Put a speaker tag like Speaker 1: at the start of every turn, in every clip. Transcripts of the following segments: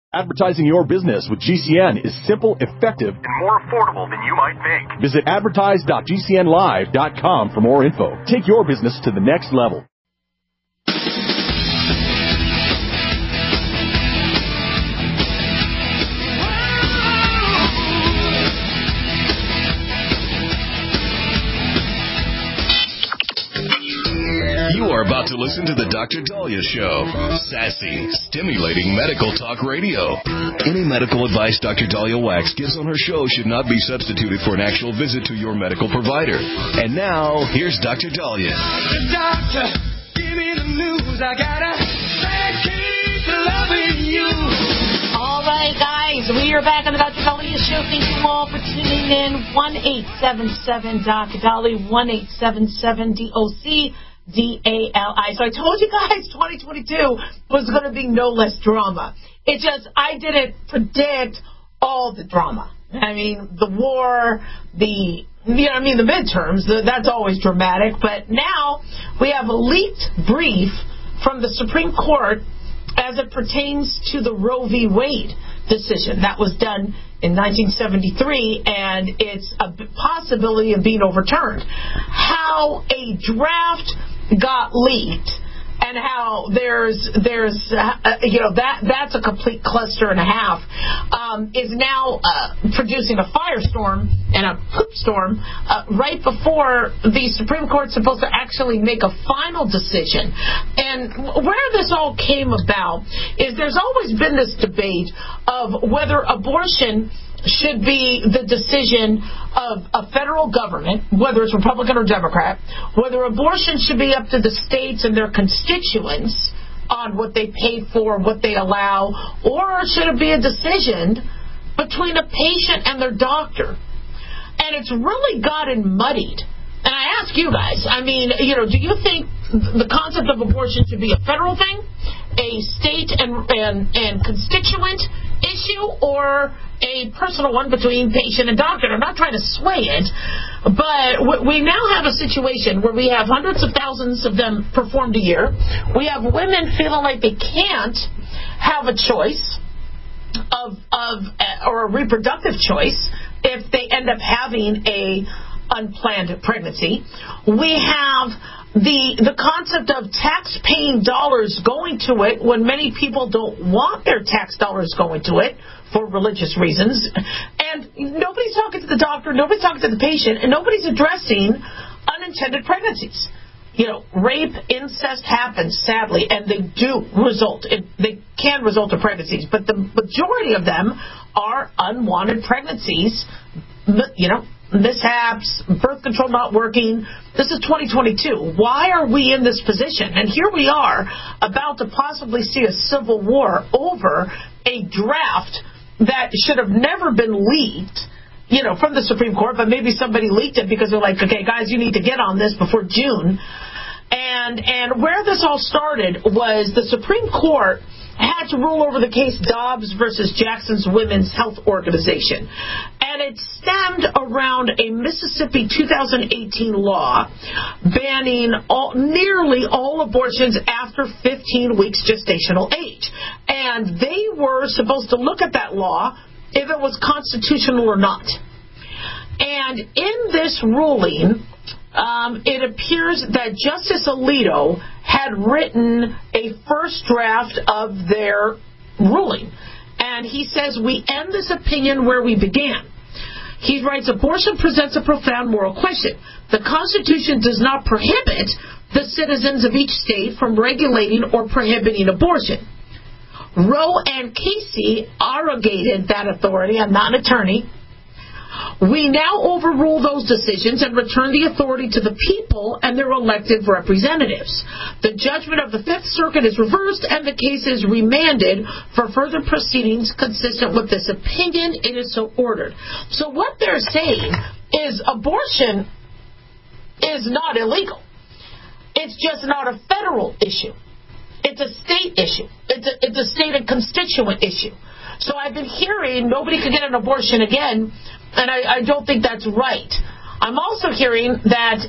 Speaker 1: Advertising your business with GCN is simple, effective,
Speaker 2: and more affordable than you might think.
Speaker 1: Visit advertise.gcnlive.com for more info. Take your business to the next level.
Speaker 3: You are about to listen to The Dr. Daliah Show. Sassy, stimulating medical talk radio. Any medical advice Dr. Daliah Wax gives on her show should not be substituted for an actual visit to your medical provider. And now, here's Dr. Daliah.
Speaker 4: Doctor, give me the news. I gotta keep loving you.
Speaker 5: All right, guys, we are back on the Dr. Daliah Show. Thank you all for tuning in. 1-877-Dr. Daliah, 1-877-DOC. DALI. So I told you guys 2022 was going to be no less drama. It just, I didn't predict all the drama. I mean, the war, the midterms, that's always dramatic. But now we have a leaked brief from the Supreme Court as it pertains to the Roe v. Wade decision that was done in 1973, and it's a possibility of being overturned. How a draft got leaked, and how there's that's a complete cluster and a half, is now producing a firestorm and a poop storm right before the Supreme Court's supposed to actually make a final decision. And where this all came about is there's always been this debate of whether abortion should be the decision of a federal government, whether it's Republican or Democrat, whether abortion should be up to the states and their constituents on what they pay for, what they allow, or should it be a decision between a patient and their doctor. And it's really gotten muddied. And I ask you guys, I mean, do you think the concept of abortion should be a federal thing, a state and constituent issue, or a personal one between patient and doctor? I'm not trying to sway it, but we now have a situation where we have hundreds of thousands of them performed a year. We have women feeling like they can't have a choice or a reproductive choice if they end up having a unplanned pregnancy. We have the concept of tax-paying dollars going to it when many people don't want their tax dollars going to it for religious reasons. And nobody's talking to the doctor, nobody's talking to the patient, and nobody's addressing unintended pregnancies. Rape, incest happens, sadly, and they do result. They can result in pregnancies, but the majority of them are unwanted pregnancies, mishaps, birth control not working. This is 2022. Why are we in this position? And here we are about to possibly see a civil war over a draft that should have never been leaked, from the Supreme Court, but maybe somebody leaked it because they're like, okay, guys, you need to get on this before June. And where this all started was the Supreme Court had to rule over the case Dobbs versus Jackson's Women's Health Organization. And it stemmed around a Mississippi 2018 law banning nearly all abortions after 15 weeks gestational age. And they were supposed to look at that law if it was constitutional or not. And in this ruling, it appears that Justice Alito had written a first draft of their ruling. And he says, we end this opinion where we began. He writes, abortion presents a profound moral question. The Constitution does not prohibit the citizens of each state from regulating or prohibiting abortion. Roe and Casey arrogated that authority. I'm not an attorney. We now overrule those decisions and return the authority to the people and their elected representatives. The judgment of the Fifth Circuit is reversed and the case is remanded for further proceedings consistent with this opinion. It is so ordered. So what they're saying is abortion is not illegal. It's just not a federal issue. It's a state issue. It's a state and constituent issue. So I've been hearing nobody can get an abortion again, and I don't think that's right. I'm also hearing that,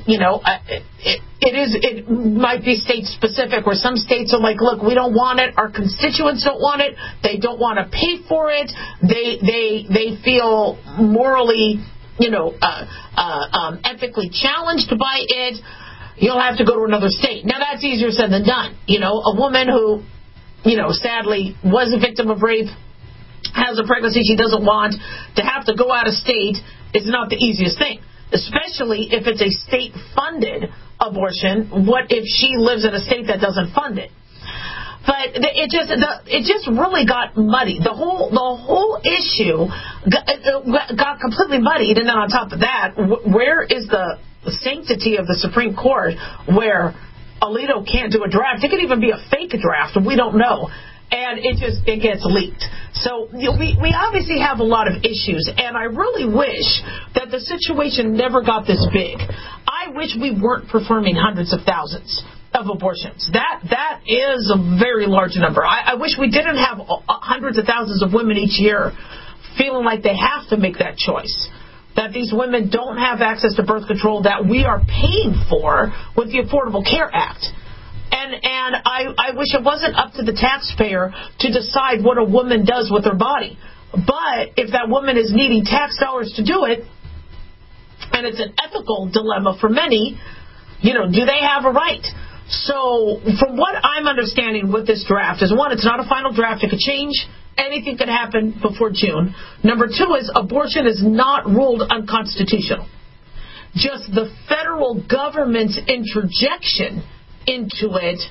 Speaker 5: it might be state specific, where some states are like, look, we don't want it. Our constituents don't want it. They don't want to pay for it. They feel morally, ethically challenged by it. You'll have to go to another state. Now, that's easier said than done. A woman who, sadly was a victim of rape, has a pregnancy she doesn't want, to have to go out of state is not the easiest thing, especially if it's a state-funded abortion. What if she lives in a state that doesn't fund it? But it just really got muddy. The whole issue got completely muddied, and then on top of that, where is the sanctity of the Supreme Court where Alito can't do a draft? It could even be a fake draft, we don't know. And it gets leaked. So we obviously have a lot of issues, and I really wish that the situation never got this big. I wish we weren't performing hundreds of thousands of abortions. That is a very large number. I wish we didn't have hundreds of thousands of women each year feeling like they have to make that choice, that these women don't have access to birth control that we are paying for with the Affordable Care Act. And I wish it wasn't up to the taxpayer to decide what a woman does with her body. But if that woman is needing tax dollars to do it, and it's an ethical dilemma for many, do they have a right? So from what I'm understanding with this draft is, one, it's not a final draft. It could change. Anything could happen before June. Number two is abortion is not ruled unconstitutional. Just the federal government's interjection into it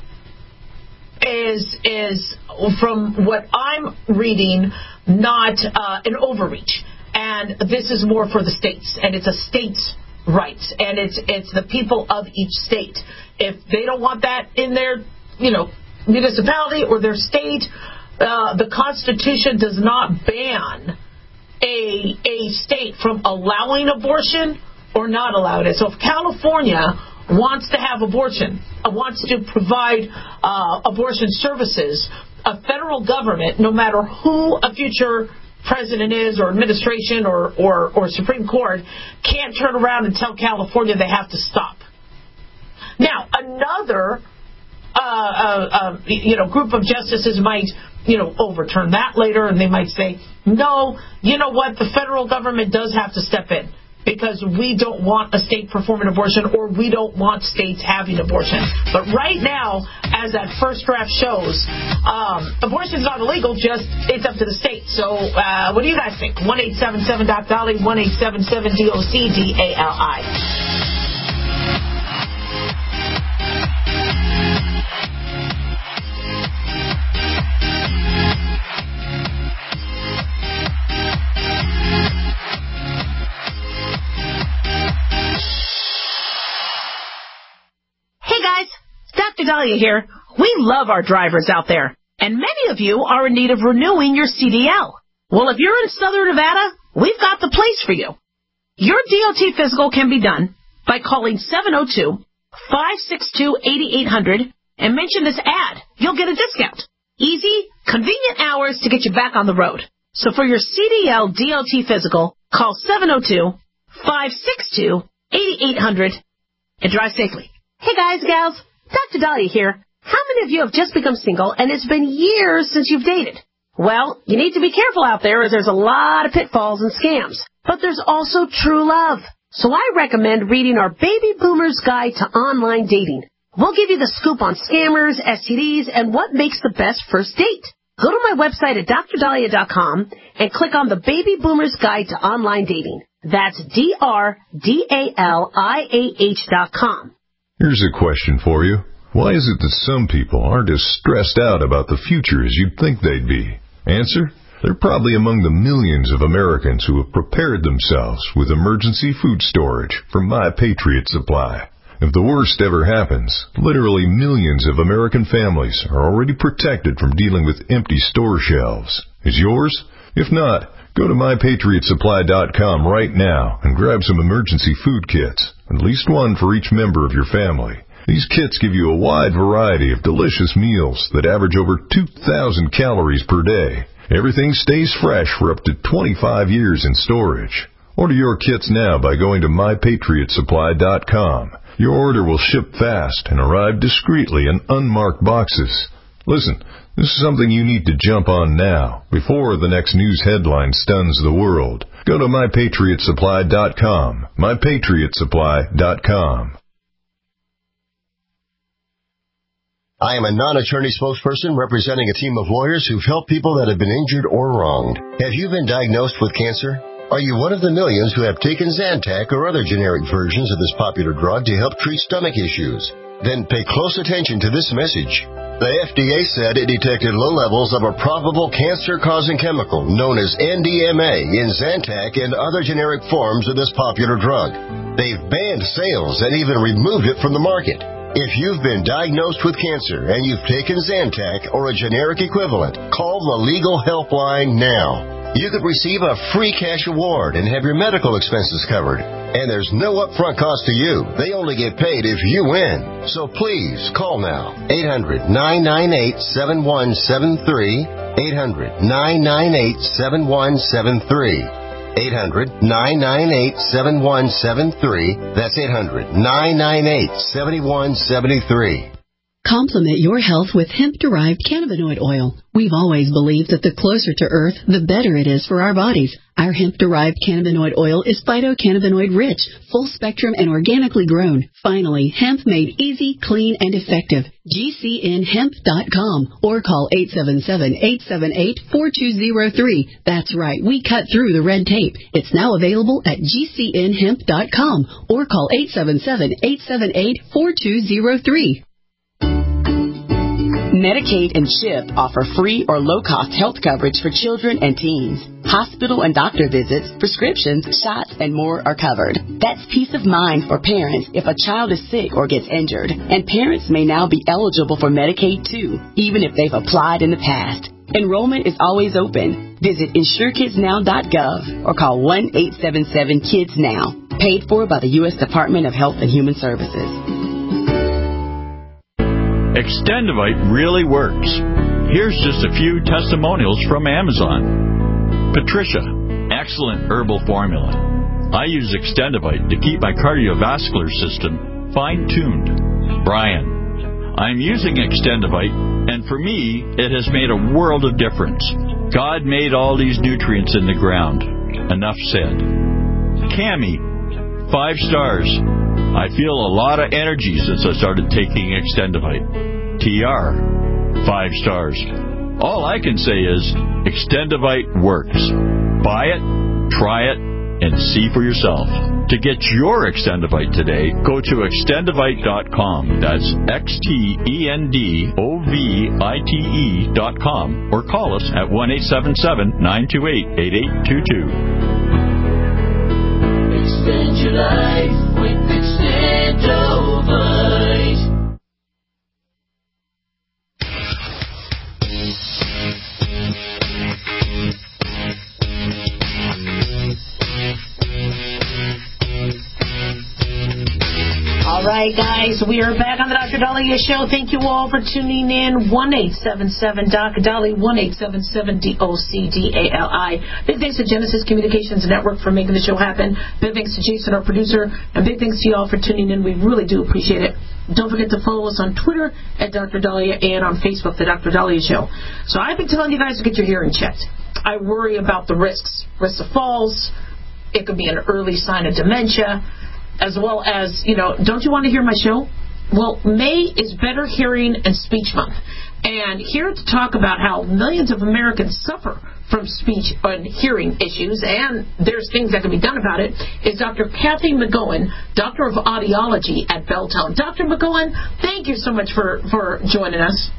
Speaker 5: is from what I'm reading, not an overreach. And this is more for the states, and it's a state's rights, and it's the people of each state. If they don't want that in their municipality or their state, the Constitution does not ban a state from allowing abortion or not allowing it. So if California wants to have abortion, wants to provide abortion services, a federal government, no matter who a future president is or administration or Supreme Court, can't turn around and tell California they have to stop. Now, another group of justices might overturn that later, and they might say, no, you know what, the federal government does have to step in, because we don't want a state performing abortion, or we don't want states having abortion. But right now, as that first draft shows, abortion is not illegal, just it's up to the state. So what do you guys think? 1-877-DOC-DOLLY, 1-877-DOC-DALI. Dr. Dahlia here. We love our drivers out there, and many of you are in need of renewing your CDL. Well, if you're in Southern Nevada, we've got the place for you. Your DOT physical can be done by calling 702-562-8800 and mention this ad. You'll get a discount. Easy, convenient hours to get you back on the road. So for your CDL DOT physical, call 702-562-8800 and drive safely. Hey guys, gals. Dr. Dahlia here. How many of you have just become single and it's been years since you've dated? Well, you need to be careful out there, as there's a lot of pitfalls and scams. But there's also true love. So I recommend reading our Baby Boomer's Guide to Online Dating. We'll give you the scoop on scammers, STDs, and what makes the best first date. Go to my website at drdahlia.com and click on the Baby Boomer's Guide to Online Dating. That's DRDALIAH.com.
Speaker 6: Here's a question for you. Why is it that some people aren't as stressed out about the future as you'd think they'd be? Answer: they're probably among the millions of Americans who have prepared themselves with emergency food storage from My Patriot Supply. If the worst ever happens, literally millions of American families are already protected from dealing with empty store shelves. Is yours? If not, go to MyPatriotSupply.com right now and grab some emergency food kits, at least one for each member of your family. These kits give you a wide variety of delicious meals that average over 2,000 calories per day. Everything stays fresh for up to 25 years in storage. Order your kits now by going to MyPatriotSupply.com. Your order will ship fast and arrive discreetly in unmarked boxes. Listen, this is something you need to jump on now, before the next news headline stuns the world. Go to MyPatriotSupply.com. MyPatriotSupply.com.
Speaker 7: I am a non-attorney spokesperson representing a team of lawyers who've helped people that have been injured or wronged. Have you been diagnosed with cancer? Are you one of the millions who have taken Zantac or other generic versions of this popular drug to help treat stomach issues? Then pay close attention to this message. The FDA said it detected low levels of a probable cancer-causing chemical known as NDMA in Zantac and other generic forms of this popular drug. They've banned sales and even removed it from the market. If you've been diagnosed with cancer and you've taken Zantac or a generic equivalent, call the legal helpline now. You could receive a free cash award and have your medical expenses covered. And there's no upfront cost to you. They only get paid if you win. So please, call now. 800-998-7173. 800-998-7173. 800-998-7173. That's 800-998-7173.
Speaker 8: Complement your health with hemp-derived cannabinoid oil. We've always believed that the closer to Earth, the better it is for our bodies. Our hemp-derived cannabinoid oil is phytocannabinoid-rich, full-spectrum, and organically grown. Finally, hemp made easy, clean, and effective. GCNhemp.com or call 877-878-4203. That's right, we cut through the red tape. It's now available at GCNhemp.com or call 877-878-4203.
Speaker 9: Medicaid and CHIP offer free or low-cost health coverage for children and teens. Hospital and doctor visits, prescriptions, shots, and more are covered. That's peace of mind for parents if a child is sick or gets injured. And parents may now be eligible for Medicaid, too, even if they've applied in the past. Enrollment is always open. Visit InsureKidsNow.gov or call 1-877-KIDS-NOW. Paid for by the U.S. Department of Health and Human Services.
Speaker 10: Extendivite really works. Here's just a few testimonials from Amazon. Patricia, excellent herbal formula. I use Extendivite to keep my cardiovascular system fine-tuned. Brian, I'm using Extendivite, and for me, it has made a world of difference. God made all these nutrients in the ground. Enough said. Cammie, 5 stars. I feel a lot of energy since I started taking Extendivite. TR, 5 stars. All I can say is Extendivite works. Buy it, try it, and see for yourself. To get your Extendivite today, go to Extendivite.com. That's XTENDOVITE.com or call us at 1-877-928-8822.
Speaker 4: Extend your life with Extendovite.
Speaker 5: All right, guys, we are back on the Dr. Dahlia Show. Thank you all for tuning in. 1-877-DOC-DALI, 1-877-DOC-DALI. Big thanks to Genesis Communications Network for making the show happen. Big thanks to Jason, our producer, and big thanks to you all for tuning in. We really do appreciate it. Don't forget to follow us on Twitter at Dr. Dahlia and on Facebook, The Dr. Dahlia Show. So I've been telling you guys to get your hearing checked. I worry about the risks of falls. It could be an early sign of dementia. As well as, don't you want to hear my show? Well, May is Better Hearing and Speech Month. And here to talk about how millions of Americans suffer from speech and hearing issues, and there's things that can be done about it, is Dr. Kathy McGowan, Doctor of Audiology at Belltown. Dr. McGowan, thank you so much for joining us.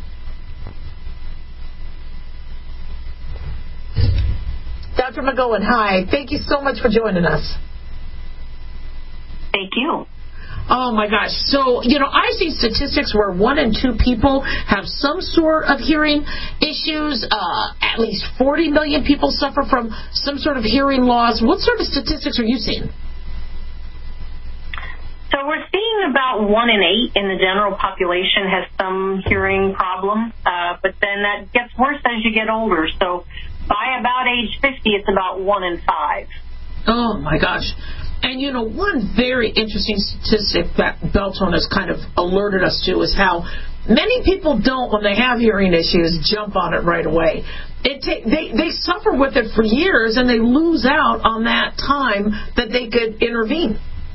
Speaker 5: Dr. McGowan, hi. Thank you so much for joining us.
Speaker 11: Thank you.
Speaker 5: Oh, my gosh. So, I've seen statistics where 1 in 2 people have some sort of hearing issues. At least 40 million people suffer from some sort of hearing loss. What sort of statistics are you seeing?
Speaker 11: So we're seeing about 1 in 8 in the general population has some hearing problem, but then that gets worse as you get older. So by about age 50, it's about 1 in 5.
Speaker 5: Oh, my gosh. And, one very interesting statistic that Beltone has kind of alerted us to is how many people don't, when they have hearing issues, jump on it right away. They suffer with it for years, and they lose out on that time that they could intervene.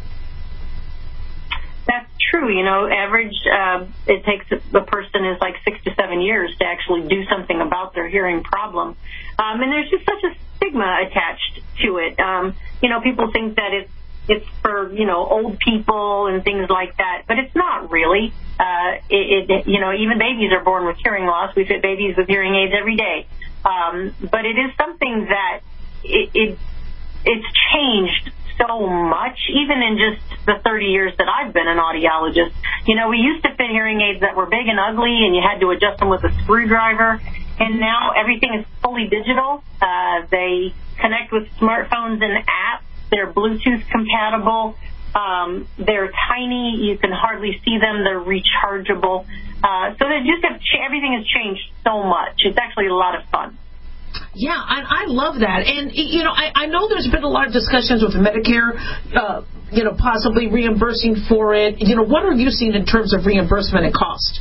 Speaker 11: That's true. Average, it takes a person is like 6 to 7 years to actually do something about their hearing problem. And there's just such a stigma attached to it. People think that it's for, old people and things like that, but it's not really. Even babies are born with hearing loss. We fit babies with hearing aids every day. But it is something that it's changed so much, even in just the 30 years that I've been an audiologist. We used to fit hearing aids that were big and ugly, and you had to adjust them with a screwdriver. And now everything is fully digital. They connect with smartphones and apps. They're Bluetooth compatible. They're tiny. You can hardly see them. They're rechargeable. So they just everything has changed so much. It's actually a lot of fun.
Speaker 5: Yeah, and I love that. And, I know there's been a lot of discussions with Medicare, possibly reimbursing for it. What are you seeing in terms of reimbursement and cost?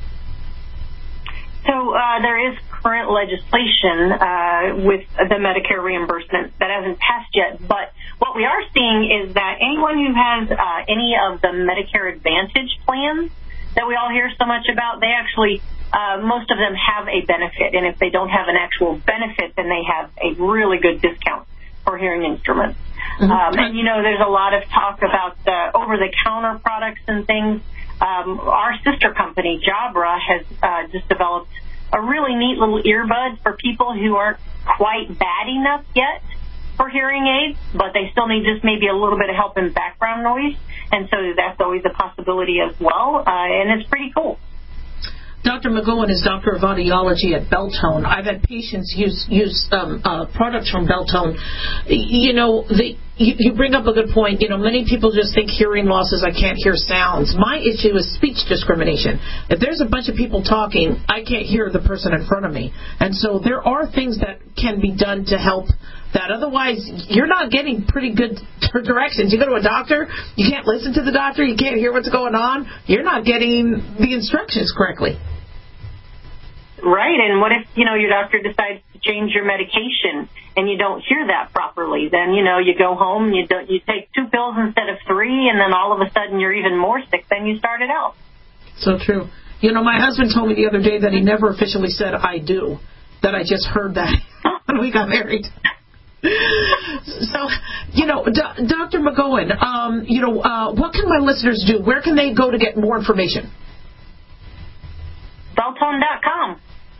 Speaker 11: So there is current legislation with the Medicare reimbursement that hasn't passed yet. But what we are seeing is that anyone who has any of the Medicare Advantage plans that we all hear so much about, they actually, most of them have a benefit. And if they don't have an actual benefit, then they have a really good discount for hearing instruments. Mm-hmm. And, there's a lot of talk about over-the-counter products and things. Our sister company, Jabra, has just developed a really neat little earbud for people who aren't quite bad enough yet for hearing aids, but they still need just maybe a little bit of help in background noise. And so that's always a possibility as well, and it's pretty cool.
Speaker 5: Dr. McGowan is Doctor of Audiology at Beltone. I've had patients use products from Beltone. You bring up a good point. Many people just think hearing loss is I can't hear sounds. My issue is speech discrimination. If there's a bunch of people talking, I can't hear the person in front of me. And so there are things that can be done to help that. Otherwise, you're not getting pretty good directions. You go to a doctor, you can't listen to the doctor, you can't hear what's going on. You're not getting the instructions correctly.
Speaker 11: Right, and what if, your doctor decides to change your medication and you don't hear that properly? Then, you go home, you take 2 pills instead of 3, and then all of a sudden you're even more sick than you started out.
Speaker 5: So true. My husband told me the other day that he never officially said I do, that I just heard that when we got married. So, Dr. McGowan, what can my listeners do? Where can they go to get more information?
Speaker 11: Beltone.com.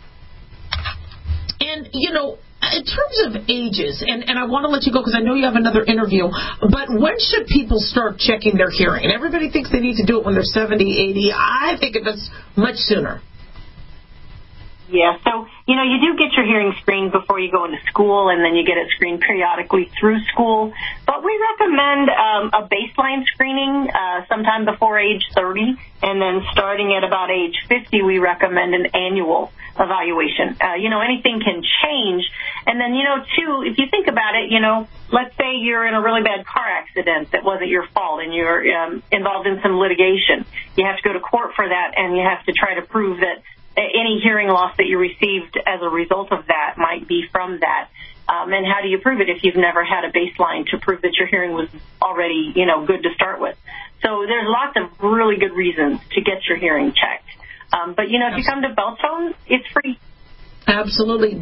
Speaker 5: And, in terms of ages, and I want to let you go because I know you have another interview, but when should people start checking their hearing? Everybody thinks they need to do it when they're 70, 80. I think it's much sooner.
Speaker 11: Yeah, so, you do get your hearing screened before you go into school, and then you get it screened periodically through school. But we recommend a baseline screening sometime before age 30, and then starting at about age 50, we recommend an annual evaluation. Anything can change. And then, too, if you think about it, let's say you're in a really bad car accident that wasn't your fault, and you're involved in some litigation. You have to go to court for that, and you have to try to prove that any hearing loss that you received as a result of that might be from that. And how do you prove it if you've never had a baseline to prove that your hearing was already, good to start with? So there's lots of really good reasons to get your hearing checked. But, if you come to Beltone, it's free.
Speaker 5: Absolutely.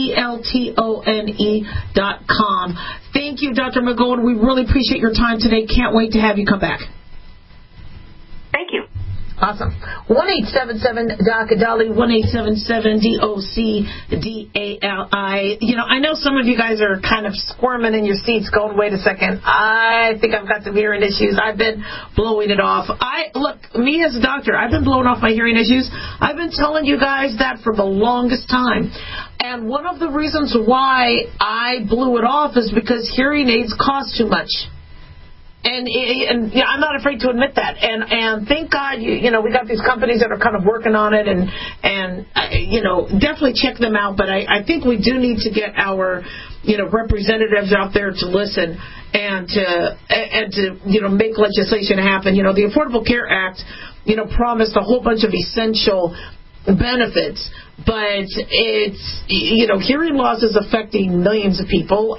Speaker 5: BELTONE.com. Thank you, Dr. McGowan. We really appreciate your time today. Can't wait to have you come back.
Speaker 11: Thank you.
Speaker 5: Awesome. 1-877-DOC-DOLLY, 1-877-DOC-DALI. I know some of you guys are kind of squirming in your seats going, wait a second, I think I've got some hearing issues. I've been blowing it off. Look, me as a doctor, I've been blowing off my hearing issues. I've been telling you guys that for the longest time. And one of the reasons why I blew it off is because hearing aids cost too much. And yeah, I'm not afraid to admit that. And thank God, we got these companies that are kind of working on it, and definitely check them out. But I think we do need to get our representatives out there to listen and to make legislation happen. The Affordable Care Act promised a whole bunch of essential benefits, but it's hearing loss is affecting millions of people,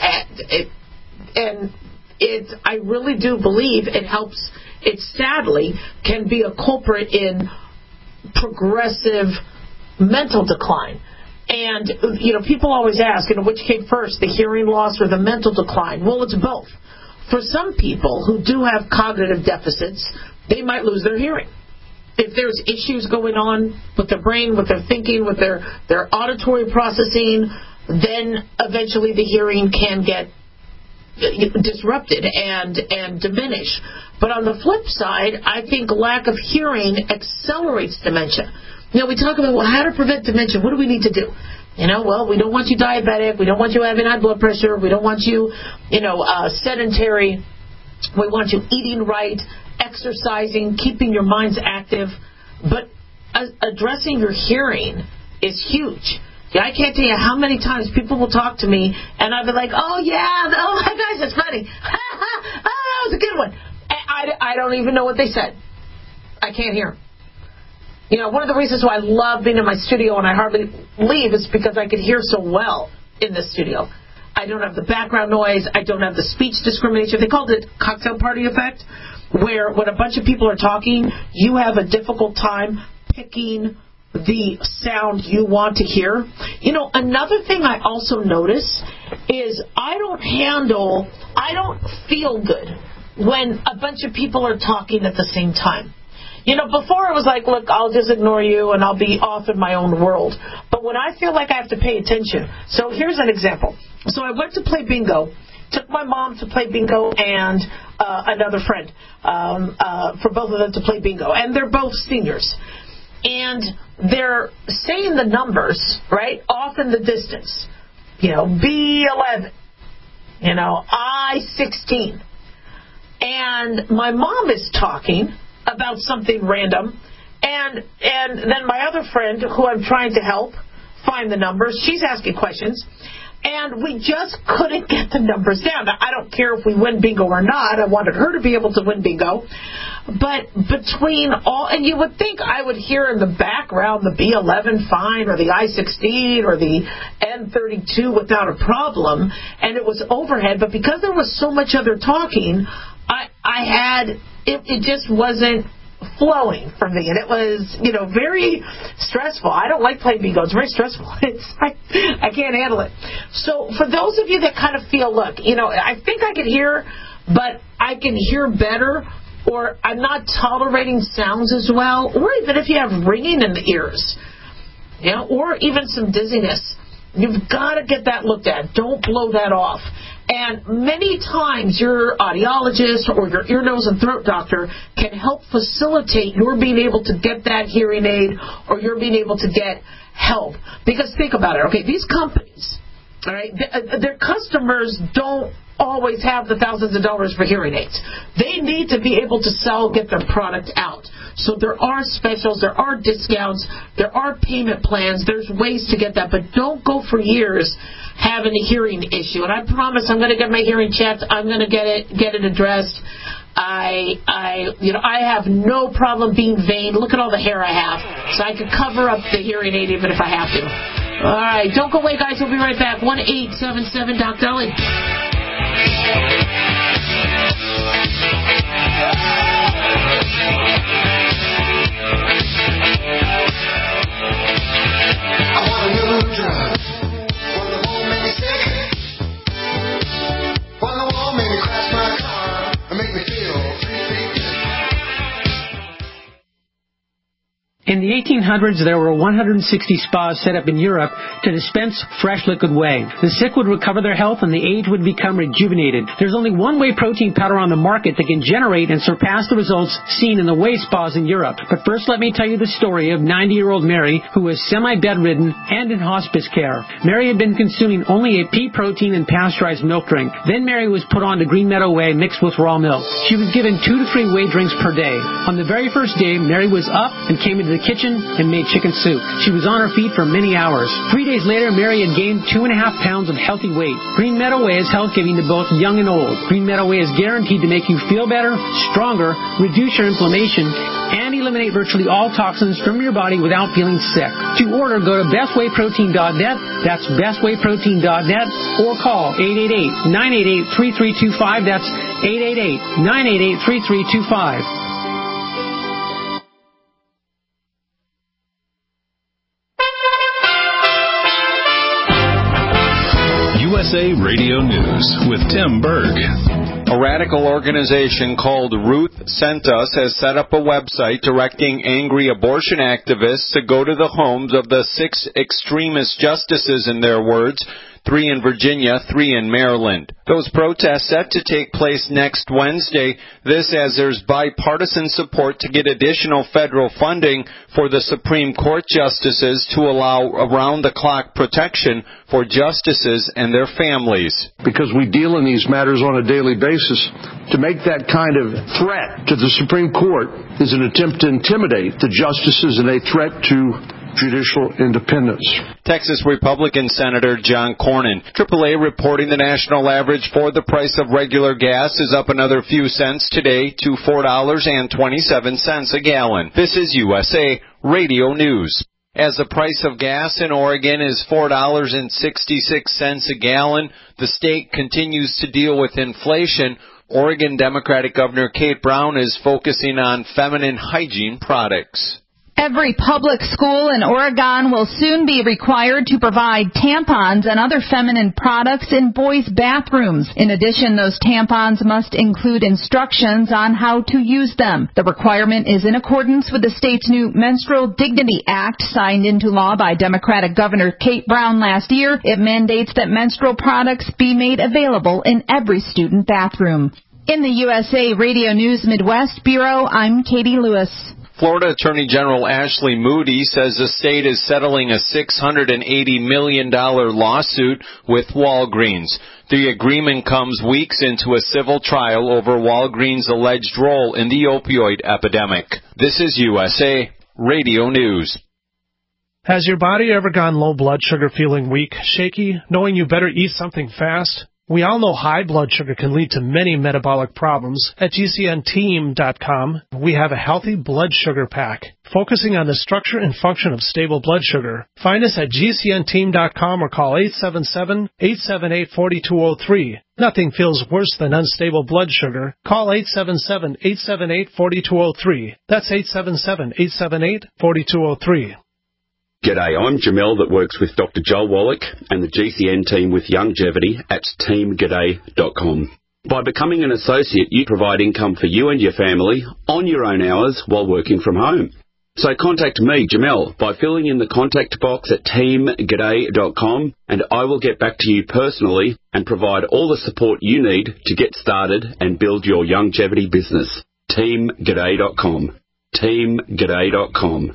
Speaker 5: and I really do believe it helps. It sadly can be a culprit in progressive mental decline. And people always ask, which came first, the hearing loss or the mental decline? Well, it's both. For some people who do have cognitive deficits, they might lose their hearing. If there's issues going on with their brain, with their thinking, with their auditory processing, then eventually the hearing can get disrupted and diminish. But on the flip side, I think lack of hearing accelerates dementia. We talk about, how to prevent dementia. What do we need to do? Well, we don't want you diabetic. We don't want you having high blood pressure. We don't want you, sedentary. We want you eating right, exercising, keeping your minds active. But addressing your hearing is huge. I can't tell you how many times people will talk to me, and I'll be like, oh my gosh, that's funny. Oh, that was a good one. I don't even know what they said. I can't hear them. One of the reasons why I love being in my studio and I hardly leave is because I could hear so well in the studio. I don't have the background noise. I don't have the speech discrimination. They called it cocktail party effect, where when a bunch of people are talking, you have a difficult time picking the sound you want to hear. Another thing I also notice is I don't feel good when a bunch of people are talking at the same time. Before it was like, look, I'll just ignore you and I'll be off in my own world. But when I feel like I have to pay attention. So here's an example. So I went to play bingo, took my mom to play bingo and another friend for both of them to play bingo. And they're both seniors. And they're saying the numbers, right, off in the distance. B11, I-16. And my mom is talking about something random, and then my other friend, who I'm trying to help find the numbers, she's asking questions, and we just couldn't get the numbers down. Now, I don't care if we win bingo or not. I wanted her to be able to win bingo. But between all, and you would think I would hear in the background the B11 fine or the I-16 or the N32 without a problem, and it was overhead. But because there was so much other talking, it just wasn't flowing for me, and it was, very stressful. I don't like playing bingo. It's very stressful. I can't handle it. So for those of you that kind of feel, look, I think I can hear, but I can hear better, or I'm not tolerating sounds as well, or even if you have ringing in the ears, or even some dizziness, you've got to get that looked at. Don't blow that off. And many times your audiologist or your ear, nose, and throat doctor can help facilitate your being able to get that hearing aid or you're being able to get help. Because think about it, okay, these companies, all right, their customers don't always have the thousands of dollars for hearing aids. They need to be able to get their product out. So there are specials, there are discounts, there are payment plans, there's ways to get that, but don't go for years having a hearing issue. And I promise I'm going to get my hearing checked. I'm going to get it addressed. I have no problem being vain. Look at all the hair I have. So I could cover up the hearing aid even if I have to. All right, don't go away, guys. We'll be right back. 1-877-DOC-DOLLY.
Speaker 4: I want a new drug. One that won't make me sick. One that won't make me crash my car and make me feel 3 feet.
Speaker 5: In
Speaker 12: In the 1800s, there were 160 spas set up in Europe to dispense fresh liquid whey. The sick would recover their health and the aged would become rejuvenated. There's only one whey protein powder on the market that can generate and surpass the results seen in the whey spas in Europe. But first, let me tell you the story of 90-year-old Mary, who was semi-bedridden and in hospice care. Mary had been consuming only a pea protein and pasteurized milk drink. Then Mary was put on to Green Meadow Whey mixed with raw milk. She was given 2 to 3 whey drinks per day. On the very first day, Mary was up and came into the kitchen and made chicken soup. She was on her feet for many hours. 3 days later, Mary had gained 2.5 pounds of healthy weight. Green Meadow Whey is health-giving to both young and old. Green Meadow Whey is guaranteed to make you feel better, stronger, reduce your inflammation, and eliminate virtually all toxins from your body without feeling sick. To order, go to bestwayprotein.net. That's bestwayprotein.net, or call 888-988-3325. That's 888-988-3325.
Speaker 3: USA Radio News with Tim Berg.
Speaker 13: A radical organization called Ruth Sent Us has set up a website directing angry abortion activists to go to the homes of the 6 extremist justices, in their words, 3 in Virginia, 3 in Maryland. Those protests set to take place next Wednesday. This as there's bipartisan support to get additional federal funding for the Supreme Court justices to allow around-the-clock protection for justices and their families.
Speaker 14: Because we deal in these matters on a daily basis, to make that kind of threat to the Supreme Court is an attempt to intimidate the justices and a threat to judicial independence.
Speaker 13: Texas Republican Senator John Cornyn. AAA reporting the national average for the price of regular gas is up another few cents today to $4.27 a gallon. This is USA Radio News. As the price of gas in Oregon is $4.66 a gallon, the state continues to deal with inflation. Oregon Democratic Governor Kate Brown is focusing on feminine hygiene products.
Speaker 15: Every public school in Oregon will soon be required to provide tampons and other feminine products in boys' bathrooms. In addition, those tampons must include instructions on how to use them. The requirement is in accordance with the state's new Menstrual Dignity Act, signed into law by Democratic Governor Kate Brown last year. It mandates that menstrual products be made available in every student bathroom. In the USA Radio News Midwest Bureau, I'm Katie Lewis.
Speaker 13: Florida Attorney General Ashley Moody says the state is settling a $680 million lawsuit with Walgreens. The agreement comes weeks into a civil trial over Walgreens' alleged role in the opioid epidemic. This is USA Radio News.
Speaker 16: Has your body ever gone low blood sugar, feeling weak, shaky, knowing you better eat something fast? We all know high blood sugar can lead to many metabolic problems. At GCNteam.com, we have a healthy blood sugar pack, focusing on the structure and function of stable blood sugar. Find us at GCNteam.com or call 877-878-4203. Nothing feels worse than unstable blood sugar. Call 877-878-4203. That's 877-878-4203.
Speaker 17: G'day, I'm Jamel that works with Dr. Joel Wallach and the GCN team with Youngevity at teamg'day.com. By becoming an associate, you provide income for you and your family on your own hours while working from home. So contact me, Jamel, by filling in the contact box at teamg'day.com, and I will get back to you personally and provide all the support you need to get started and build your Youngevity business. teamg'day.com. teamg'day.com.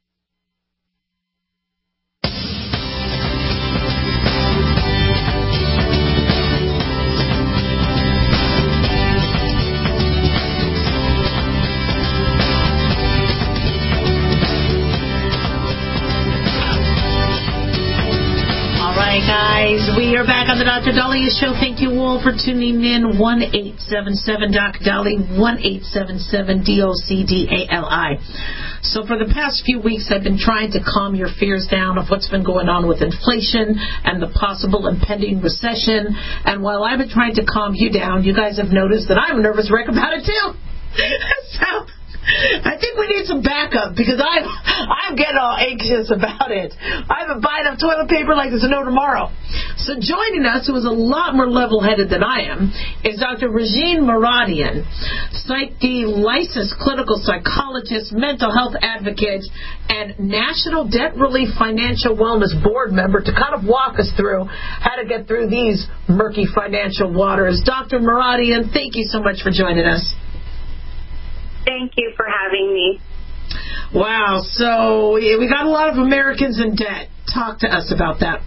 Speaker 5: Guys, we are back on the Dr. Dahlia Show. Thank you all for tuning in. 1-877-DOC-DALI, 1-877-DOC-DALI. So for the past few weeks, I've been trying to calm your fears down of what's been going on with inflation and the possible impending recession. And while I've been trying to calm you down, you guys have noticed that I'm a nervous wreck about it too. So I think we need some backup because I'm getting all anxious about it. I haven't bought enough toilet paper like there's no tomorrow. So joining us, who is a lot more level-headed than I am, is Dr. Regine Mouradian, licensed clinical psychologist, mental health advocate, and National Debt Relief Financial Wellness Board member to kind of walk us through how to get through these murky financial waters. Dr. Mouradian, thank you so much for joining us.
Speaker 11: Thank you for having me.
Speaker 5: Wow, so we got a lot of Americans in debt. Talk to us about that.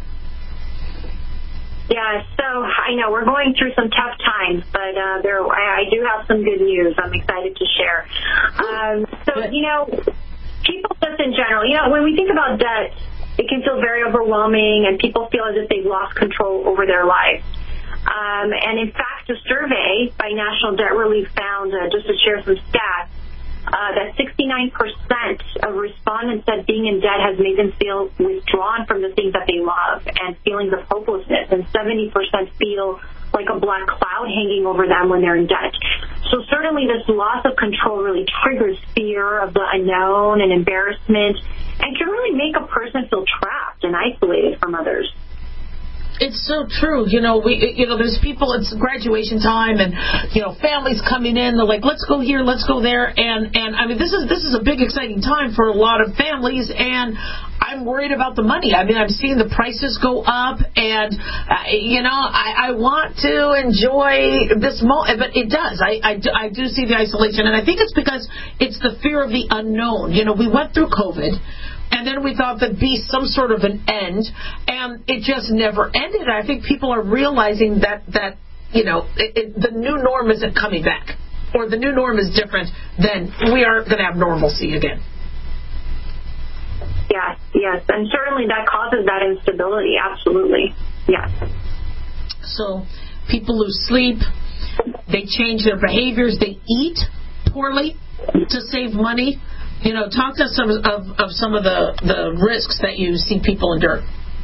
Speaker 11: Yeah, so I know we're going through some tough times, but I do have some good news I'm excited to share. People just in general, when we think about debt, it can feel very overwhelming, and people feel as if they've lost control over their lives. And in fact, a survey by National Debt Relief found, just to share some stats, that 69% of respondents said being in debt has made them feel withdrawn from the things that they love and feelings of hopelessness, and 70% feel like a black cloud hanging over them when they're in debt. So certainly this loss of control really triggers fear of the unknown and embarrassment, and can really make a person feel trapped and isolated from others.
Speaker 5: It's so true. There's people, it's graduation time, and, families coming in, they're like, let's go here, let's go there. And I mean, this is a big, exciting time for a lot of families, and I'm worried about the money. I mean, I'm seeing the prices go up, and, I want to enjoy this moment, but it does. I do see the isolation, and I think it's because it's the fear of the unknown. We went through COVID, and then we thought there'd be some sort of an end, and it just never ended. I think people are realizing that the new norm isn't coming back, or the new norm is different than we are going to have normalcy again.
Speaker 11: Yes, and certainly that causes that instability, absolutely, yes.
Speaker 5: So people lose sleep, they change their behaviors, they eat poorly to save money. Talk to us of some of the risks that you see people endure.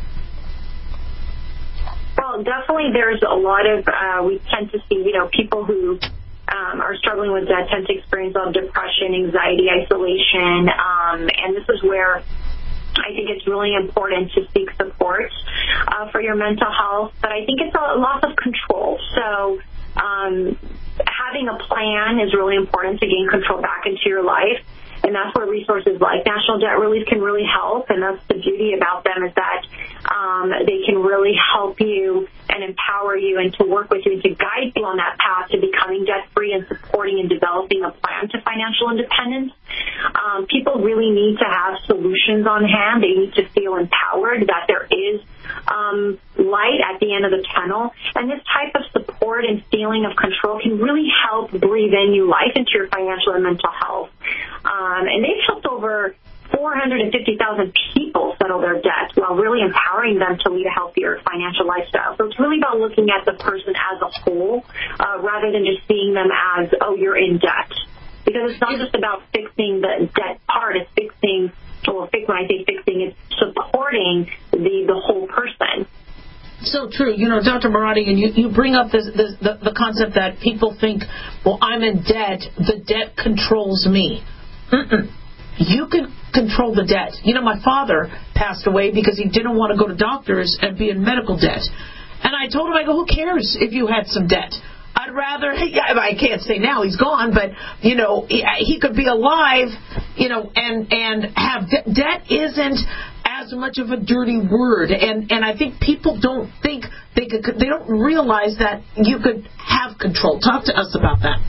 Speaker 11: Well, definitely there's a lot of, we tend to see, people who are struggling with debt tend to experience a lot of depression, anxiety, isolation, and this is where I think it's really important to seek support for your mental health, but I think it's a loss of control. So having a plan is really important to gain control back into your life. And that's where resources like National Debt Relief can really help. And that's the beauty about them, is that they can really help you and empower you and to work with you and to guide you on that path to becoming debt-free and supporting and developing a plan to financial independence. People really need to have solutions on hand. They need to feel empowered that there is light at the end of the tunnel. And this type of support and feeling of control can really help breathe in new life into your financial and mental health. And they've helped over 450,000 people settle their debt while really empowering them to lead a healthier financial lifestyle. So it's really about looking at the person as a whole rather than just seeing them as, oh, you're in debt. Because it's not just about fixing the debt part, it's fixing, when I say fixing, it's supporting the whole person.
Speaker 5: So true. Dr. Mouradian, you bring up the concept that people think, well, I'm in debt, the debt controls me. You can control the debt. My father passed away because he didn't want to go to doctors and be in medical debt. And I told him, who cares if you had some debt? I'd rather, I can't say now, he's gone, but, he could be alive, and have debt isn't as much of a dirty word. And I think people don't think, they don't realize that you could have control. Talk to us about that.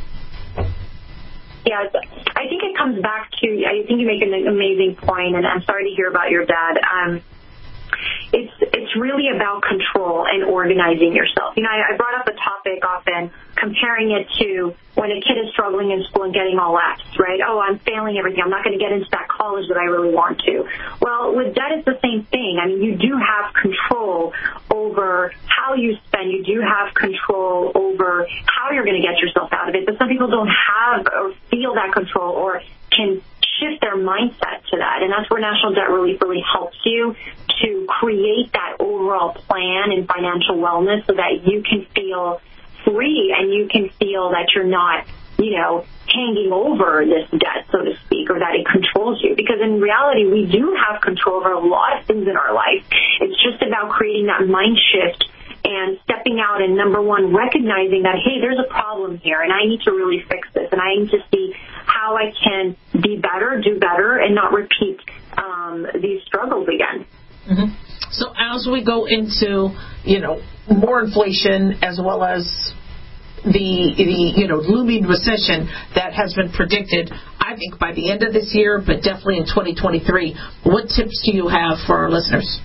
Speaker 11: Yes, I think it comes back to, I think you make an amazing point, and I'm sorry to hear about your dad. It's really about control and organizing yourself. I brought up a topic often, comparing it to when a kid is struggling in school and getting all F's, right? Oh, I'm failing everything. I'm not going to get into that college that I really want to. Well, with debt, it's the same thing. I mean, you do have control over how you spend. You do have control over how you're going to get yourself out of it. But some people don't have or feel that control or can shift their mindset to that. And that's where National Debt Relief really helps you to create that overall plan in financial wellness so that you can feel free and you can feel that you're not, hanging over this debt, so to speak, or that it controls you. Because in reality, we do have control over a lot of things in our life. It's just about creating that mind shift and stepping out and, number one, recognizing that, hey, there's a problem here, and I need to really fix this, and I need to see how I can be better, do better, and not repeat these struggles again.
Speaker 5: Mm-hmm. So as we go into, more inflation as well as the looming recession that has been predicted, I think, by the end of this year, but definitely in 2023, what tips do you have for our listeners?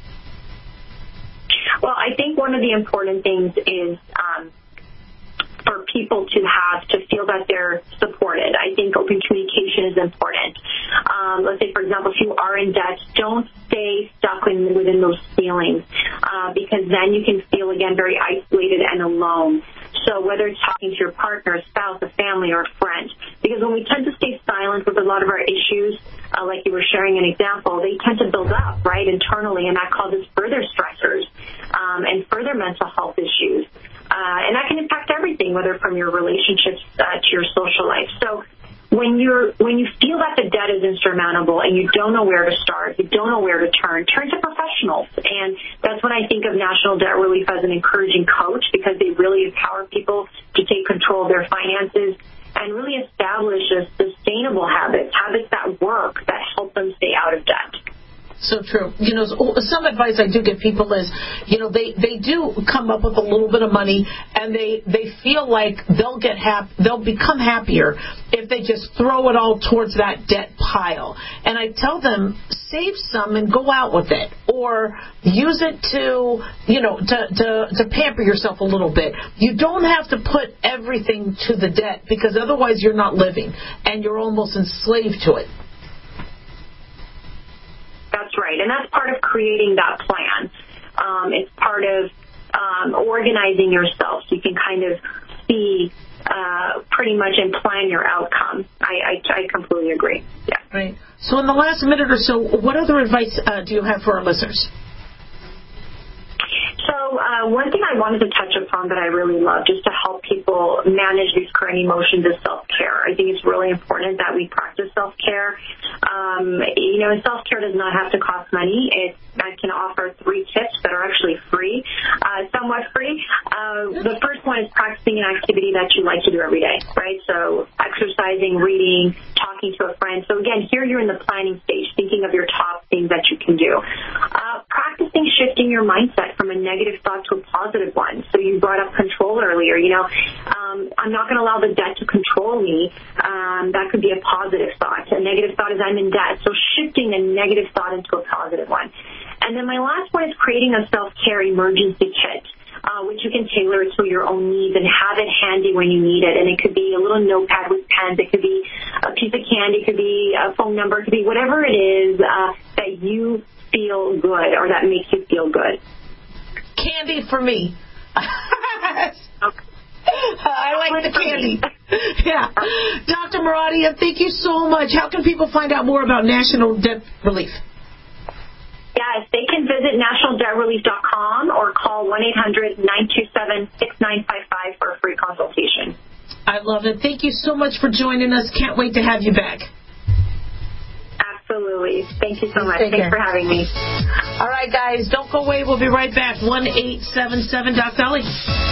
Speaker 11: Well, I think one of the important things is for people to feel that they're supported. I think open communication is important. Let's say, for example, if you are in debt, don't stay stuck within those feelings because then you can feel, again, very isolated and alone. So whether it's talking to your partner, a spouse, a family, or a friend, because when we tend to stay silent with a lot of our issues, like you were sharing an example, they tend to build up, right, internally, and that causes further stressors and further mental health issues. And that can impact everything, whether from your relationships to your social life. So when you feel that the debt is insurmountable and you don't know where to start, you don't know where to turn to professionals. And that's when I think of National Debt Relief as an encouraging coach, because they really empower people to take control of their finances and really establish a sustainable habits that work, that help them stay out of debt.
Speaker 5: So true. Some advice I do give people is, they do come up with a little bit of money, and they feel like they'll become happier if they just throw it all towards that debt pile. And I tell them, save some and go out with it, or use it to pamper yourself a little bit. You don't have to put everything to the debt, because otherwise you're not living and you're almost enslaved to it.
Speaker 11: That's right, and that's part of creating that plan. It's part of organizing yourself so you can kind of see pretty much and plan your outcome. I completely agree. Yeah.
Speaker 5: Right. So in the last minute or so, what other advice do you have for our listeners?
Speaker 11: So one thing I wanted to touch upon that I really love, just to help people manage these current emotions, is self-care. I think it's really important that we practice self-care. And self-care does not have to cost money. I can offer 3 tips that are actually free, somewhat free. The first one is practicing an activity that you like to do every day, right? So exercising, reading, talking to a friend. So again, here you're in the planning stage, thinking of your top things that you can do. Practicing shifting your mindset from a negative thought to a positive one. So you brought up control earlier. I'm not going to allow the debt to control me. That could be a positive thought. A negative thought is I'm in debt. So shifting a negative thought into a positive one. And then my last one is creating a self-care emergency kit, which you can tailor to your own needs and have it handy when you need it. And it could be a little notepad with pens. It could be a piece of candy. It could be a phone number. It could be whatever it is that you feel good or that makes you feel good.
Speaker 5: Candy for me. I like the candy. Yeah. Dr. Muradia, thank you so much. How can people find out more about National Debt Relief?
Speaker 11: Yes, they can visit nationaldebtrelief.com or call 1-800-927-6955 for a free consultation.
Speaker 5: I love it. Thank you so much for joining us. Can't wait to have you back.
Speaker 11: Absolutely. Thank you so much. Thanks for having me.
Speaker 5: All right, guys, don't go away. We'll be right back. 1-877-DOC-DOLLY.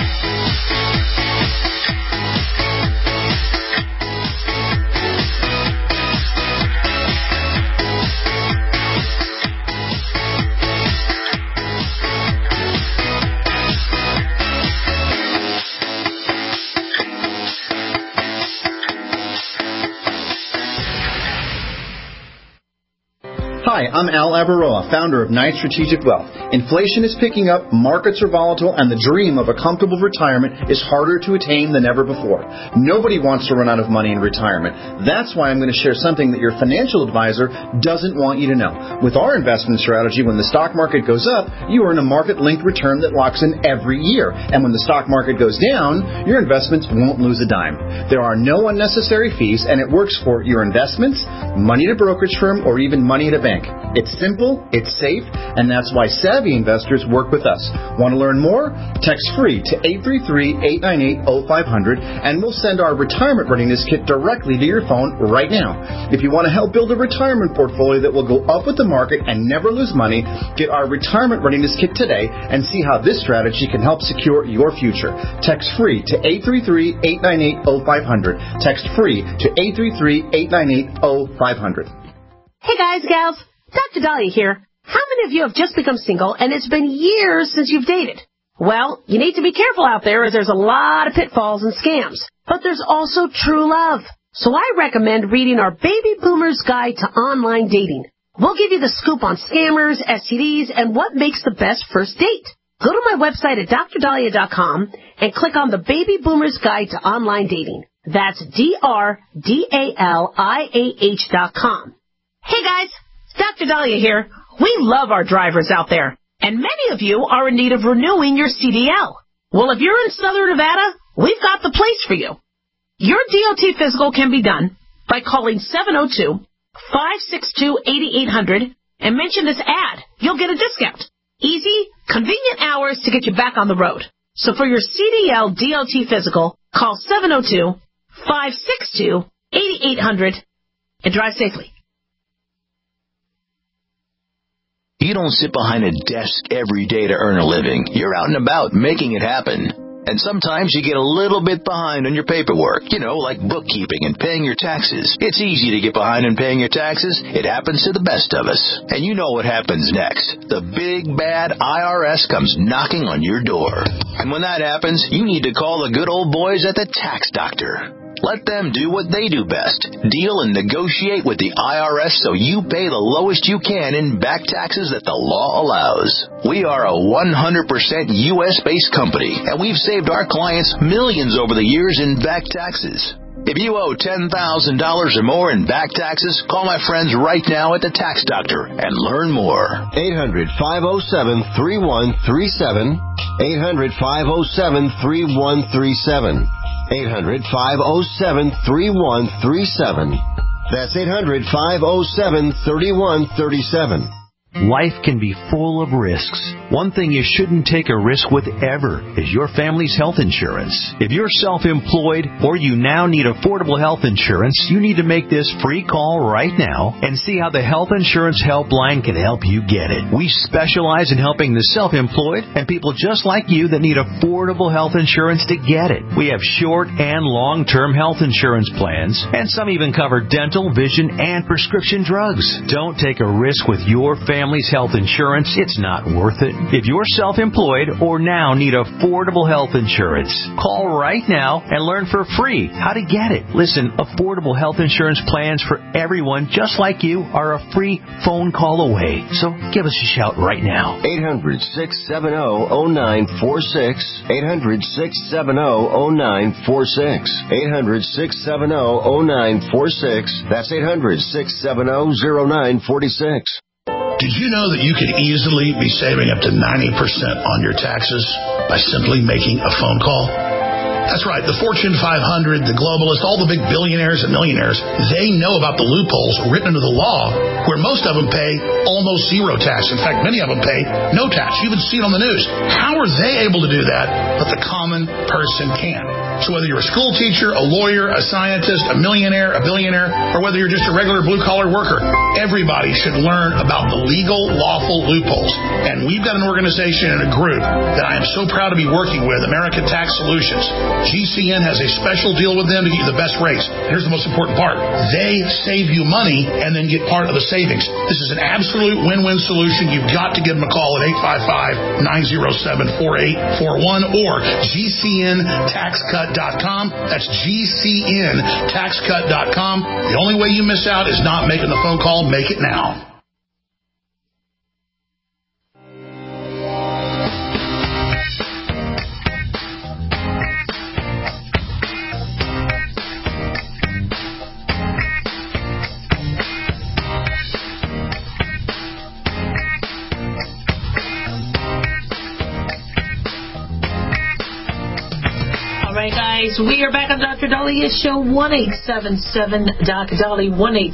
Speaker 18: Hi, I'm Al Abaroa, founder of Knight Strategic Wealth. Inflation is picking up, markets are volatile, and the dream of a comfortable retirement is harder to attain than ever before. Nobody wants to run out of money in retirement. That's why I'm going to share something that your financial advisor doesn't want you to know. With our investment strategy, when the stock market goes up, you earn a market-linked return that locks in every year. And when the stock market goes down, your investments won't lose a dime. There are no unnecessary fees, and it works for your investments, money at a brokerage firm, or even money at a bank. It's simple, it's safe, and that's why savvy investors work with us. Want to learn more? Text free to 833-898-0500 and we'll send our retirement readiness kit directly to your phone right now. If you want to help build a retirement portfolio that will go up with the market and never lose money, get our retirement readiness kit today and see how this strategy can help secure your future. Text free to 833-898-0500. Text free to 833-898-0500.
Speaker 19: Hey guys, gals, Dr. Dahlia here. How many of you have just become single and it's been years since you've dated? Well, you need to be careful out there as there's a lot of pitfalls and scams. But there's also true love. So I recommend reading our Baby Boomer's Guide to Online Dating. We'll give you the scoop on scammers, STDs, and what makes the best first date. Go to my website at drdahlia.com and click on the Baby Boomer's Guide to Online Dating. That's DRDALIAH.com. Hey guys, Dr. Dahlia here. We love our drivers out there, and many of you are in need of renewing your CDL. Well, if you're in Southern Nevada, we've got the place for you. Your DOT physical can be done by calling 702-562-8800 and mention this ad. You'll get a discount. Easy, convenient hours to get you back on the road. So for your CDL DOT physical, call 702-562-8800 and drive safely.
Speaker 20: You don't sit behind a desk every day to earn a living. You're out and about making it happen. And sometimes you get a little bit behind on your paperwork, like bookkeeping and paying your taxes. It's easy to get behind in paying your taxes. It happens to the best of us. And you know what happens next. The big, bad IRS comes knocking on your door. And when that happens, you need to call the good old boys at the Tax Doctor. Let them do what they do best. Deal and negotiate with the IRS so you pay the lowest you can in back taxes that the law allows. We are a 100% U.S.-based company, and we've saved our clients millions over the years in back taxes. If you owe $10,000 or more in back taxes, call my friends right now at the Tax Doctor and learn more.
Speaker 7: 800-507-3137. 800-507-3137. 800-507-3137. That's 800-507-3137.
Speaker 21: Life can be full of risks. One thing you shouldn't take a risk with ever is your family's health insurance. If you're self-employed or you now need affordable health insurance, you need to make this free call right now and see how the Health Insurance Helpline can help you get it. We specialize in helping the self-employed and people just like you that need affordable health insurance to get it. We have short and long-term health insurance plans, and some even cover dental, vision, and prescription drugs. Don't take a risk with your family's health insurance. It's not worth it. If you're self-employed or now need affordable health insurance, call right now and learn for free how to get it. Listen, affordable health insurance plans for everyone just like you are a free phone call away. So give us a shout right now.
Speaker 7: 800-670-0946. 800-670-0946. 800-670-0946. That's 800-670-0946.
Speaker 22: Did you know that you could easily be saving up to 90% on your taxes by simply making a phone call? That's right. The Fortune 500, the globalists, all the big billionaires and millionaires, they know about the loopholes written into the law where most of them pay almost zero tax. In fact, many of them pay no tax. You even see it on the news. How are they able to do that, but the common person can? So whether you're a school teacher, a lawyer, a scientist, a millionaire, a billionaire, or whether you're just a regular blue-collar worker, everybody should learn about the legal, lawful loopholes. And we've got an organization and a group that I am so proud to be working with, American Tax Solutions. GCN has a special deal with them to get you the best rates. Here's the most important part. They save you money and then get part of the savings. This is an absolute win-win solution. You've got to give them a call at 855-907-4841 or GCNTaxCut.com. That's GCNTaxCut.com. The only way you miss out is not making the phone call. Make it now.
Speaker 5: right, guys, we are back on Dr. Dalia's show, 1-877-Doc-Dali,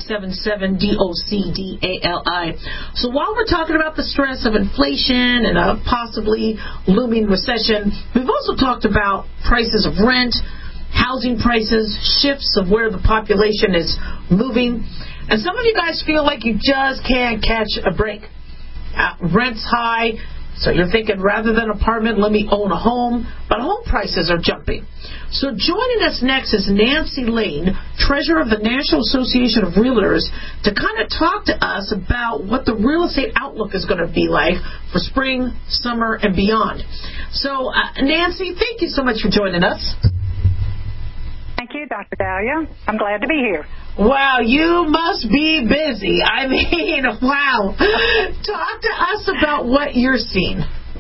Speaker 5: 1-877-DOCDALI. So while we're talking about the stress of inflation and a possibly looming recession, we've also talked about prices of rent, housing prices, shifts of where the population is moving. And some of you guys feel like you just can't catch a break. Rent's high. So you're thinking, rather than apartment, let me own a home. But home prices are jumping. So joining us next is Nancy Lane, treasurer of the National Association of Realtors, to kind of talk to us about what the real estate outlook is going to be like for spring, summer, and beyond. So, Nancy, thank you so much for joining us.
Speaker 1: Thank you, Dr. Dahlia. I'm glad to be here.
Speaker 5: Wow, you must be busy. I mean, wow. Talk to us about what you're seeing.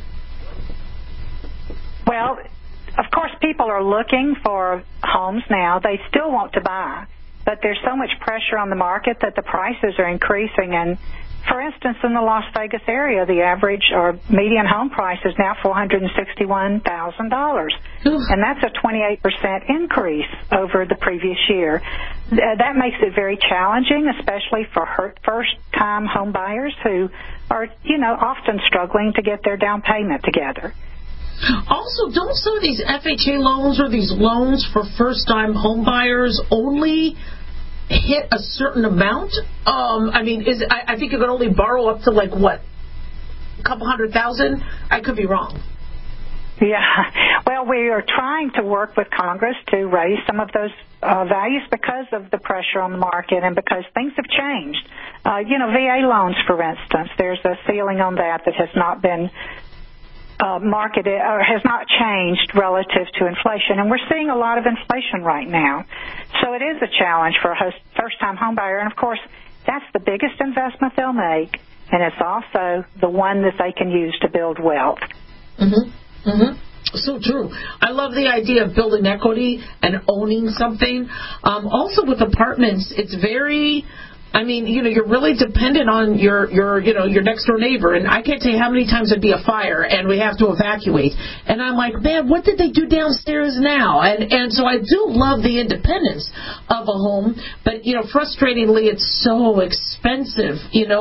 Speaker 1: Well, of course, people are looking for homes now. They still want to buy, but there's so much pressure on the market that the prices are increasing. And, for instance, in the Las Vegas area, the average or median home price is now $461,000. And that's a 28% increase over the previous year. That makes it very challenging, especially for first-time home buyers who are, often struggling to get their down payment together.
Speaker 5: Also, don't some of these FHA loans or these loans for first-time home buyers only hit a certain amount? I think you could only borrow up to a couple $100,000? I could be wrong.
Speaker 1: Yeah. Well, we are trying to work with Congress to raise some of those values because of the pressure on the market and because things have changed. VA loans, for instance, there's a ceiling on that has not been marketed or has not changed relative to inflation, and we're seeing a lot of inflation right now. So it is a challenge for a first-time home buyer, and of course, that's the biggest investment they'll make, and it's also the one that they can use to build wealth.
Speaker 5: Mm-hmm. Mm-hmm. So true. I love the idea of building equity and owning something. Also with apartments, it's very... you're really dependent on your next door neighbor. And I can't tell you how many times there'd be a fire and we have to evacuate. And I'm like, man, what did they do downstairs now? And so I do love the independence of a home. But, frustratingly, it's so expensive.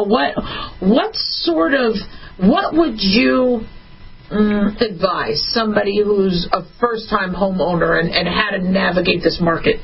Speaker 5: What would you advise somebody who's a first-time homeowner and how to navigate this market?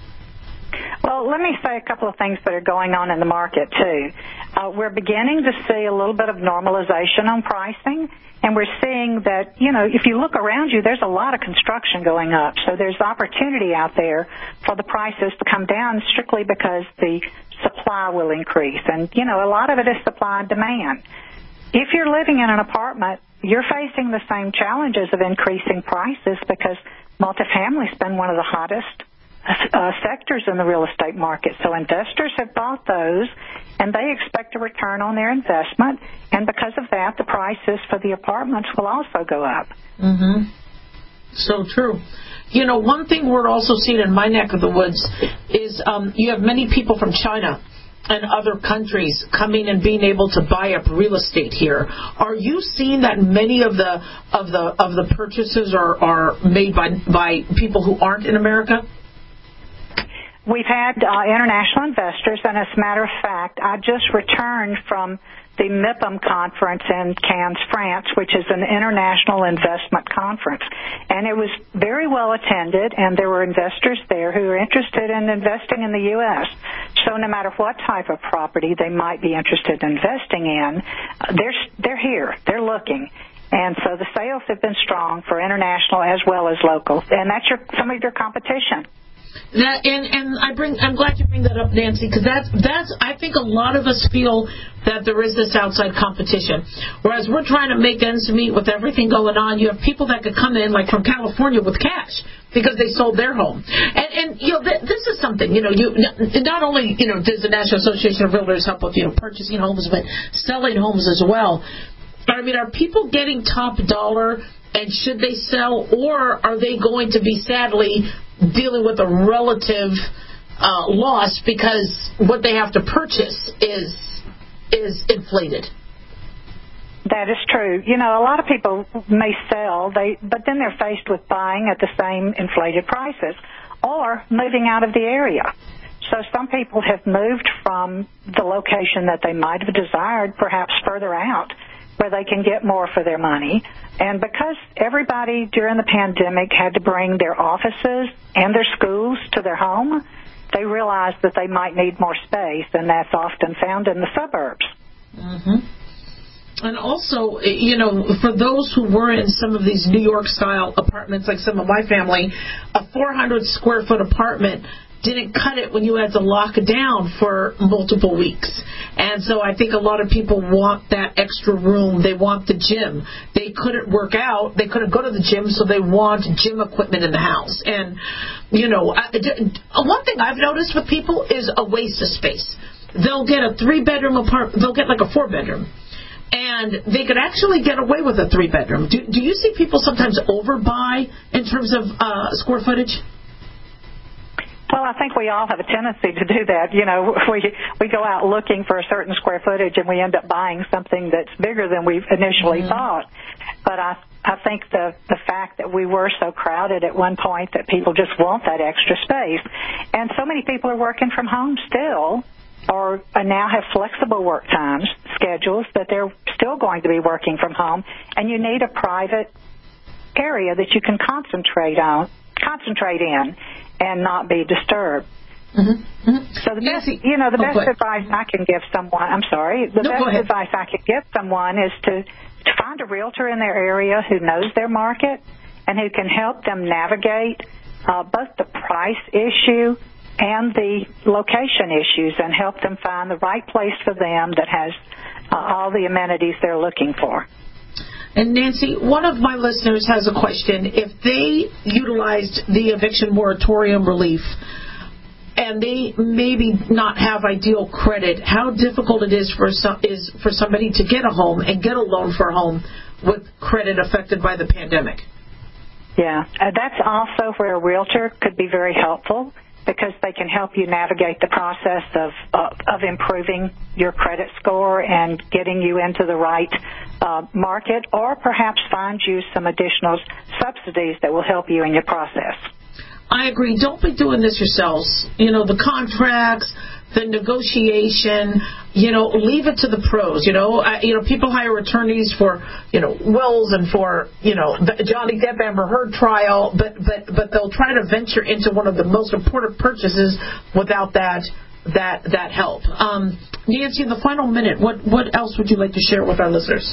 Speaker 1: Well, let me say a couple of things that are going on in the market, too. We're beginning to see a little bit of normalization on pricing, and we're seeing that, if you look around you, there's a lot of construction going up. So there's opportunity out there for the prices to come down strictly because the supply will increase. And, a lot of it is supply and demand. If you're living in an apartment, you're facing the same challenges of increasing prices because multifamily's been one of the hottest sectors in the real estate market. So investors have bought those, and they expect a return on their investment. And because of that, the prices for the apartments will also go up.
Speaker 5: Mm-hmm. So true. One thing we're also seeing in my neck of the woods is you have many people from China and other countries coming and being able to buy up real estate here. Are you seeing that many of the purchases are made by people who aren't in America?
Speaker 1: We've had international investors, and as a matter of fact, I just returned from the MIPIM conference in Cannes, France, which is an international investment conference. And it was very well attended, and there were investors there who are interested in investing in the U.S. So no matter what type of property they might be interested in investing in, they're here. They're looking. And so the sales have been strong for international as well as local. And that's some of your competition.
Speaker 5: I'm glad you bring that up, Nancy, because that's I think a lot of us feel that there is this outside competition. Whereas we're trying to make ends meet with everything going on, you have people that could come in like from California with cash because they sold their home. And this is something, not only does the National Association of Realtors help with purchasing homes, but selling homes as well. But are people getting top dollar, and should they sell, or are they going to be sadly dealing with a relative loss because what they have to purchase is inflated?
Speaker 1: That is true. You know, a lot of people may sell, but then they're faced with buying at the same inflated prices or moving out of the area. So some people have moved from the location that they might have desired, perhaps further out, where they can get more for their money. And because everybody during the pandemic had to bring their offices and their schools to their home, they realized that they might need more space, and that's often found in the suburbs.
Speaker 5: Mm-hmm. And also, you know, for those who were in some of these New York-style apartments, like some of my family, a 400-square-foot apartment didn't cut it when you had to lock it down for multiple weeks. And so I think a lot of people want that extra room. They want the gym. They couldn't work out. They couldn't go to the gym, so they want gym equipment in the house. And, you know, one thing I've noticed with people is a waste of space. They'll get a 3-bedroom apartment. They'll get like a 4-bedroom. And they could actually get away with a 3-bedroom. Do you see people sometimes overbuy in terms of square footage?
Speaker 1: Well, I think we all have a tendency to do that. You know, we go out looking for a certain square footage and we end up buying something that's bigger than we initially thought. But I think the fact that we were so crowded at one point that people just want that extra space. And so many people are working from home still, or now have flexible work times, schedules, that they're still going to be working from home. And you need a private area that you can concentrate in and not be disturbed. Mm-hmm. Mm-hmm. So the best, the best advice I can give someone, advice I can give someone is to find a realtor in their area who knows their market and who can help them navigate both the price issue and the location issues and help them find the right place for them that has all the amenities they're looking for.
Speaker 5: And Nancy, one of my listeners has a question. If they utilized the eviction moratorium relief and they maybe not have ideal credit, how difficult it is for somebody to get a home and get a loan for a home with credit affected by the pandemic?
Speaker 1: Yeah, that's also where a realtor could be very helpful, because they can help you navigate the process of improving your credit score and getting you into the right market, or perhaps find you some additional subsidies that will help you in your process.
Speaker 5: I agree. Don't be doing this yourselves. You know, the contracts, the negotiation, leave it to the pros. People hire attorneys for, wills and for, the Johnny Depp Amber Heard trial, but they'll try to venture into one of the most important purchases without that help. Nancy, in the final minute, what else would you like to share with our listeners?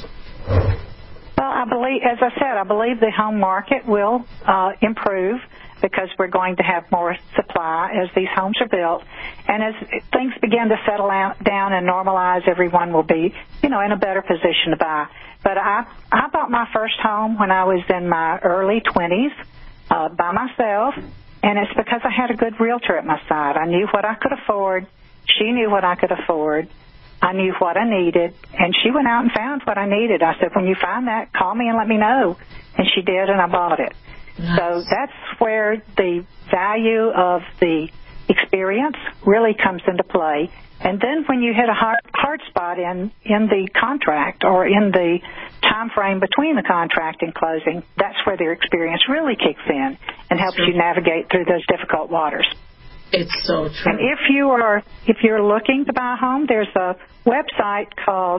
Speaker 1: Well, I believe the home market will improve, because we're going to have more supply as these homes are built. And as things begin to settle down and normalize, everyone will be, in a better position to buy. But I bought my first home when I was in my early 20s by myself, and it's because I had a good realtor at my side. I knew what I could afford. She knew what I could afford. I knew what I needed, and she went out and found what I needed. I said, when you find that, call me and let me know. And she did, and I bought it. Nice. So that's where the value of the experience really comes into play. And then when you hit a hard spot in the contract or in the time frame between the contract and closing, that's where their experience really kicks in and helps you navigate through those difficult waters.
Speaker 5: It's so true.
Speaker 1: And if you're looking to buy a home, there's a website called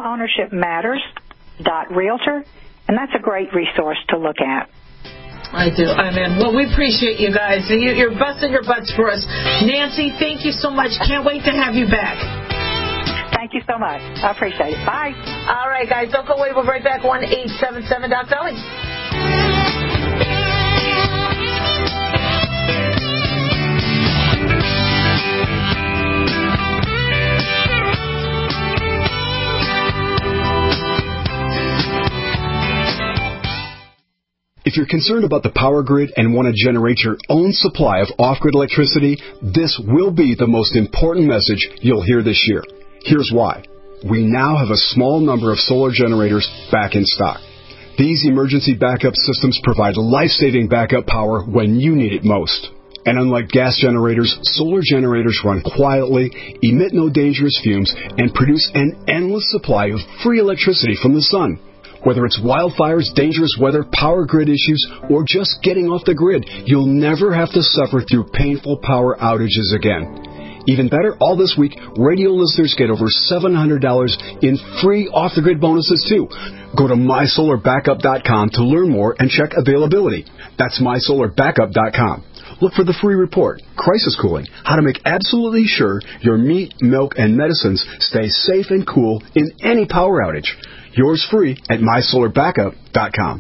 Speaker 1: homeownershipmatters.realtor, and that's a great resource to look at.
Speaker 5: I do. Well, we appreciate you guys. You're busting your butts for us. Nancy, thank you so much. Can't wait to have you back.
Speaker 1: Thank you so much. I appreciate it. Bye.
Speaker 5: All right, guys. Don't go away. We'll be right back. 1-877-DOC-DOLLY.
Speaker 2: If you're concerned about the power grid and want to generate your own supply of off-grid electricity, this will be the most important message you'll hear this year. Here's why. We now have a small number of solar generators back in stock. These emergency backup systems provide life-saving backup power when you need it most. And unlike gas generators, solar generators run quietly, emit no dangerous fumes, and produce an endless supply of free electricity from the sun. Whether it's wildfires, dangerous weather, power grid issues, or just getting off the grid, you'll never have to suffer through painful power outages again. Even better, all this week, radio listeners get over $700 in free off-the-grid bonuses, too. Go to MySolarBackup.com to learn more and check availability. That's MySolarBackup.com. Look for the free report, Crisis Cooling, how to make absolutely sure your meat, milk, and medicines stay safe and cool in any power outage. Yours free at MySolarBackup.com.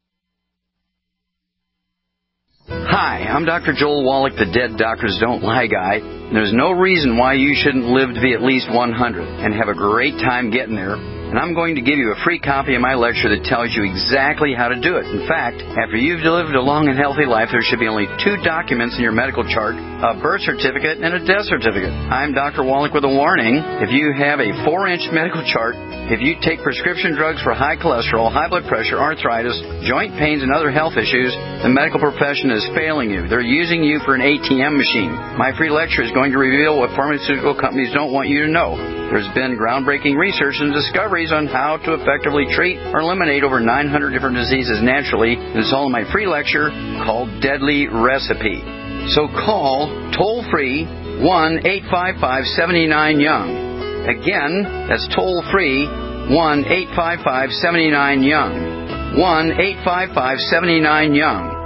Speaker 6: Hi, I'm Dr. Joel Wallach, the Dead Doctors Don't Lie guy. There's no reason why you shouldn't live to be at least 100 and have a great time getting there. And I'm going to give you a free copy of my lecture that tells you exactly how to do it. In fact, after you've lived a long and healthy life, there should be only 2 documents in your medical chart, a birth certificate and a death certificate. I'm Dr. Wallach with a warning. If you have a 4-inch medical chart, if you take prescription drugs for high cholesterol, high blood pressure, arthritis, joint pains, and other health issues, the medical profession is failing you. They're using you for an ATM machine. My free lecture is going to reveal what pharmaceutical companies don't want you to know. There's been groundbreaking research and discoveries on how to effectively treat or eliminate over 900 different diseases naturally, and it's all in my free lecture called Deadly Recipe. So call toll-free 1-855-79-YOUNG. Again, that's toll-free 1-855-79-YOUNG. 1-855-79-YOUNG.